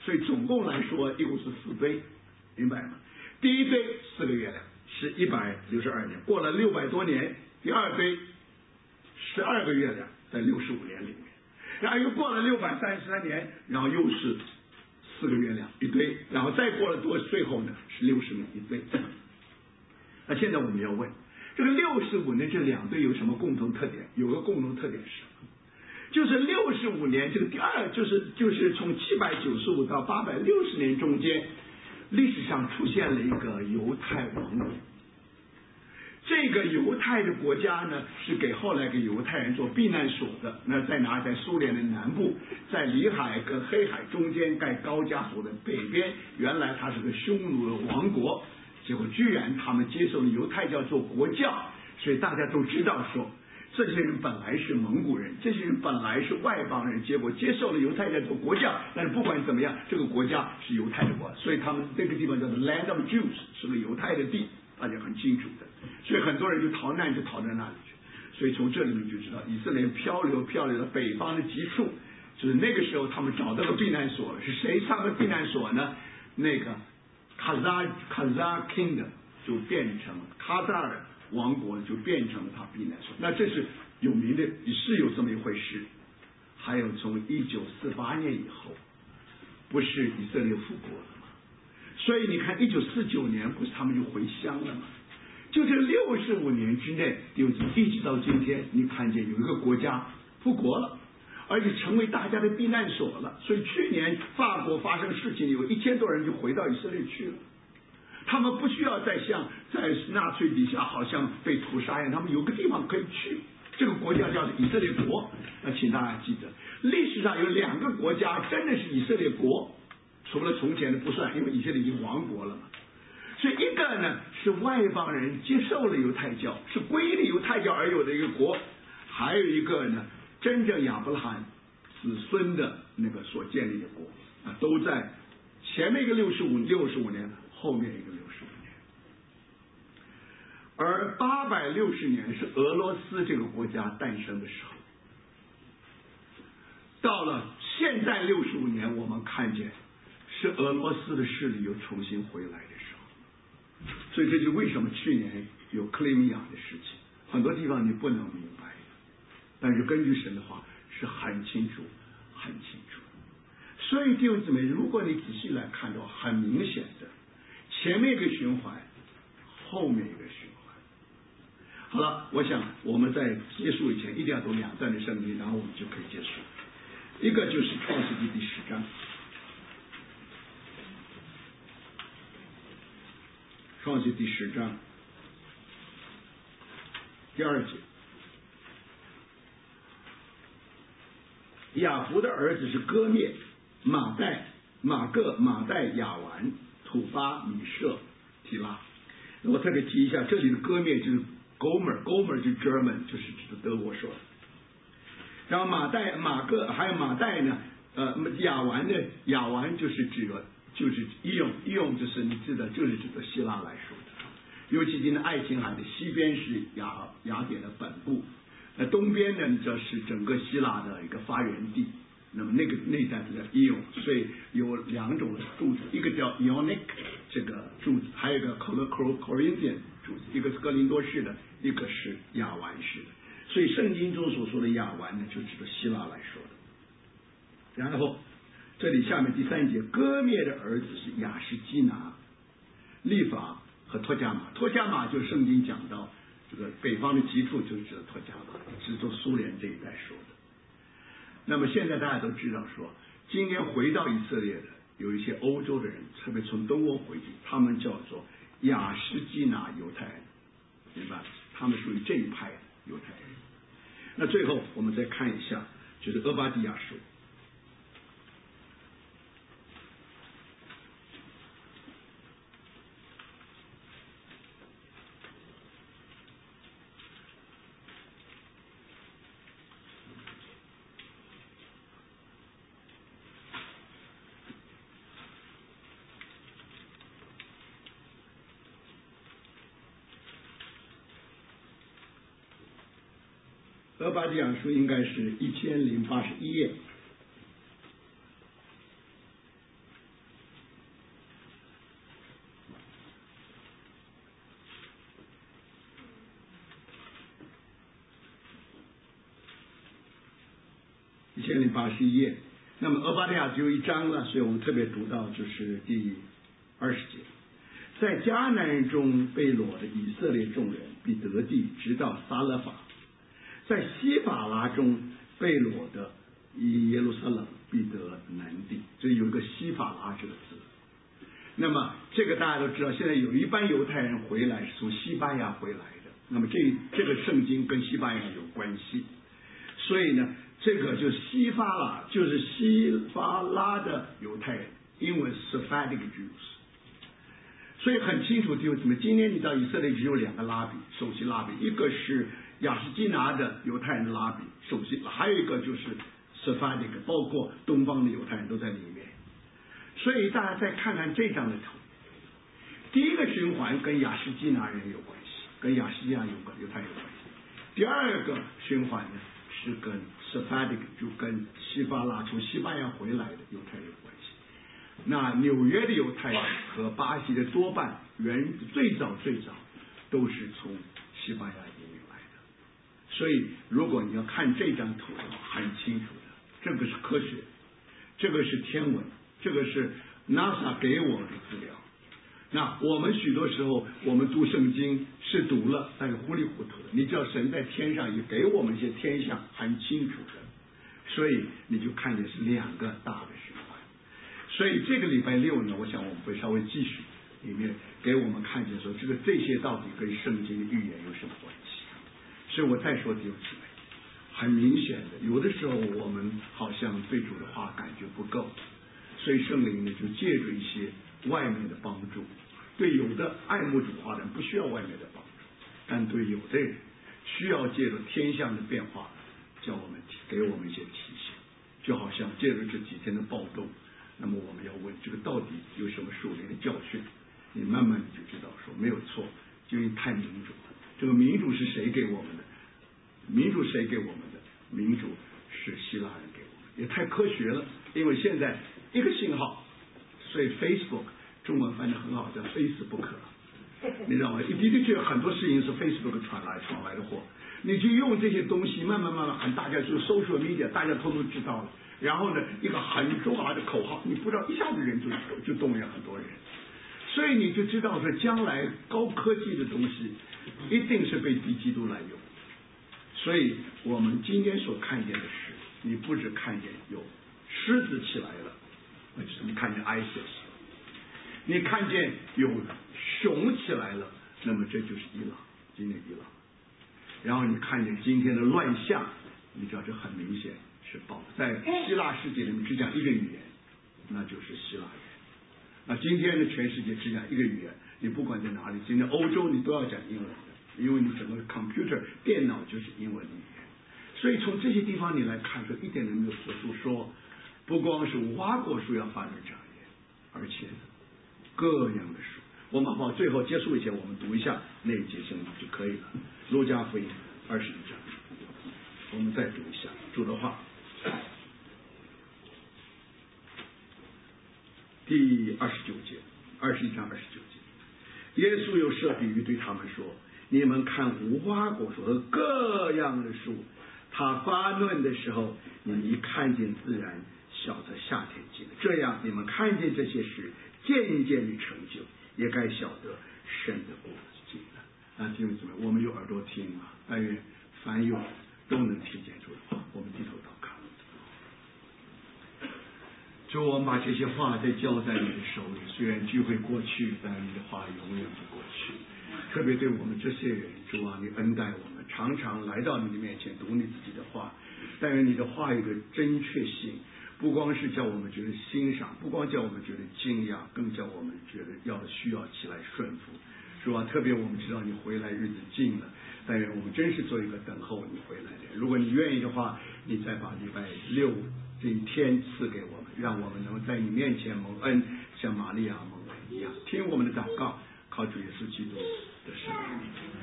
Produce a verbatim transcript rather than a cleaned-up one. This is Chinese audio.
所以总共来说一共是四堆，明白吗？第一堆四个月亮是一百六十二年，过了六百多年，第二堆十二个月亮在六十五年里面，然后又过了六百三十三年，然后又是四个月亮一堆，然后再过了多，最后呢是六十年一堆。那现在我们要问，这个六十五年这两堆有什么共同特点？有个共同特点是什么？就是六十五年这个第二，就是就是从七百九十五到八百六十年中间，历史上出现了一个犹太王国。这个犹太的国家呢，是给后来给犹太人做避难所的。那在哪？在苏联的南部，在里海跟黑海中间盖高加索的北边，原来它是个匈奴的王国，结果居然他们接受了犹太教做国教，所以大家都知道说，这些人本来是蒙古人，这些人本来是外邦人，结果接受了犹太教做国教，但是不管怎么样，这个国家是犹太的国，所以他们这个地方叫做 Land of Jews， 是个犹太的地，大家很清楚的。所以很多人就逃难，就逃到那里去。所以从这里面就知道，以色列漂流漂流到北方的极处，就是那个时候他们找到了避难所了。是谁上的避难所呢？那个卡扎卡扎 Kingdom 就变成了卡扎尔王国，就变成了他避难所。那这是有名的，是有这么一回事。还有从一九四八年以后，不是以色列复国了吗？所以你看，一九四九年不是他们就回乡了吗？就这六十五年之内，就一直到今天，你看见有一个国家复国了，而且成为大家的避难所了。所以去年法国发生事情，有一千多人就回到以色列去了。他们不需要再像在纳粹底下好像被屠杀一样，他们有个地方可以去。这个国家叫做以色列国。那请大家记得，历史上有两个国家真的是以色列国，除了从前的不算，因为以色列已经亡国了嘛。所以一个呢是外邦人接受了犹太教，是皈依了犹太教而有的一个国，还有一个呢真正亚伯拉罕子孙的那个所建立的国啊，都在前面一个六十五六十五年，后面一个六十五年。而八百六十年是俄罗斯这个国家诞生的时候，到了现在六十五年，我们看见是俄罗斯的势力又重新回来的时候。所以这就为什么去年有克里米亚的事情，很多地方你不能明白，但是根据神的话是很清楚很清楚。所以弟兄姊妹，如果你仔细来看的话，很明显的前面一个循环，后面一个循环。好了，我想我们在结束以前一定要读两段的圣经，然后我们就可以结束。一个就是创世纪第十章，创世记第十章第二节，雅弗的儿子是歌灭、马代、马各、马代、亚完、土巴、米舍、提拉。我特别提一下，这里的歌灭就是 Gomer，Gomer 就是 German， 就是指的德国说的。然后马代、马各还有马代呢，呃，亚完的亚完就是指的就是伊用，伊用就是你知道，就是指的希腊来说的。尤其今天爱琴海的西边是雅雅典的本部，那东边呢，这是整个希腊的一个发源地。那么那个那一带叫伊用，所以有两种的柱子，一个叫 Ionic 这个柱子，还有一个 Corinthian 柱子，一个是哥林多式的，一个是亚完式的。所以圣经中所说的亚完呢，就指的希腊来说的。然后这里下面第三节，歌灭的儿子是亚什基拿、利法和托加马。托加马就是圣经讲到这个北方的极处，就指的托加马，是做苏联这一带说的。那么现在大家都知道说，今天回到以色列的有一些欧洲的人，特别从东欧回去，他们叫做亚什基拿犹太人，明白？他们属于这一派的犹太人。那最后我们再看一下，就是俄巴底亚书。俄巴底亚书应该是一千零八十一页。 一千零八十一页。那么俄巴利亚只有一章了，所以我们特别读到就是第二十节。在迦南人中被掳的以色列众人必得地，直到撒勒法；在西法拉中被掳的耶路撒冷必得南地。这有一个西法拉这个字。那么这个大家都知道，现在有一班犹太人回来是从西班牙回来的，那么这这个圣经跟西班牙有关系，所以呢，这个就是西法拉，就是西法拉的犹太人，英文 Sephardic Jews。所以很清楚，就怎么今天你到以色列只有两个拉比，首席拉比，一个是亚什基拿的犹太人的拉比首席，还有一个就是 Sephardic， 包括东方的犹太人都在里面。所以大家再看看这张的图，第一个循环跟亚什基拿人有关系，跟亚什基拿有关犹太有关系。第二个循环呢是跟 Sephardic， 就跟西法拉从西班牙回来的犹太有关系。那纽约的犹太人和巴西的多半原最早最早都是从西班牙移民来的。所以如果你要看这张图的话，很清楚的，这个是科学，这个是天文，这个是 NASA 给我们的资料。那我们许多时候我们读圣经是读了但是糊里糊涂的，你知道神在天上也给我们一些天象很清楚的，所以你就看见是两个大的循环。所以这个礼拜六呢，我想我们会稍微继续里面给我们看见说这个这些到底跟圣经的预言有什么关系。所以我再说弟兄姊妹，很明显的有的时候我们好像对主的话感觉不够，所以圣灵呢就借助一些外面的帮助，对有的爱慕主话的人不需要外面的帮助，但对有的人需要借助天象的变化叫我们给我们一些提醒，就好像借助这几天的暴动，那么我们要问这个到底有什么属灵的教训，你慢慢你就知道说没有错，就因为太民主了。这个民主是谁给我们的？民主谁给我们的？民主是希腊人给我们，也太科学了。因为现在一个信号，所以 Facebook 中文翻得很好，叫 Facebook， 你知道吗？的的确很多事情是 Facebook 传来传来的货，你就用这些东西慢慢慢慢喊大家就social media， 大家都都知道了。然后呢，一个很重要的口号，你不知道一下子人就就动员很多人，所以你就知道说将来高科技的东西一定是被敌基督来用。所以我们今天所看见的是，你不只看见有狮子起来了，就是你看见 ISIS， 你看见有熊起来了，那么这就是伊朗，今天伊朗。然后你看见今天的乱象，你知道这很明显是报在希腊世界里面只讲一个语言，那就是希腊语。那今天的全世界只讲一个语言，你不管在哪里，今天欧洲你都要讲英文的，因为你整个 computer 电脑就是英文的语言。所以从这些地方你来看，说一点都没有所述说，不光是无花果树要发展产业，而且各样的树。我们好不好？最后结束以前，我们读一下那一节经文就可以了。路加福音二十一章，我们再读一下主的话。第二十九节，二十一章二十九节，耶稣又设比喻对他们说：你们看无花果树和各样的树，它发嫩的时候，你们一看见自然晓得夏天近了。这样你们看见这些事渐渐的成就，也该晓得神的国近了。那弟兄姊妹，我们有耳朵听嘛？但愿凡有都能听见主的话。我们低头祷告。主，我们把这些话再交在你的手里。虽然聚会过去，但你的话永远不过去。特别对我们这些人，主啊，你恩待我们，常常来到你的面前读你自己的话。但愿你的话语的真确性，不光是叫我们觉得欣赏，不光叫我们觉得惊讶，更叫我们觉得要需要起来顺服。主啊，特别我们知道你回来日子近了，但愿我们真是做一个等候你回来的。如果你愿意的话，你再把礼拜六这一天赐给我们，让我们能在你面前蒙恩，像玛利亚蒙恩一样，听我们的祷告，靠主耶稣基督的圣名。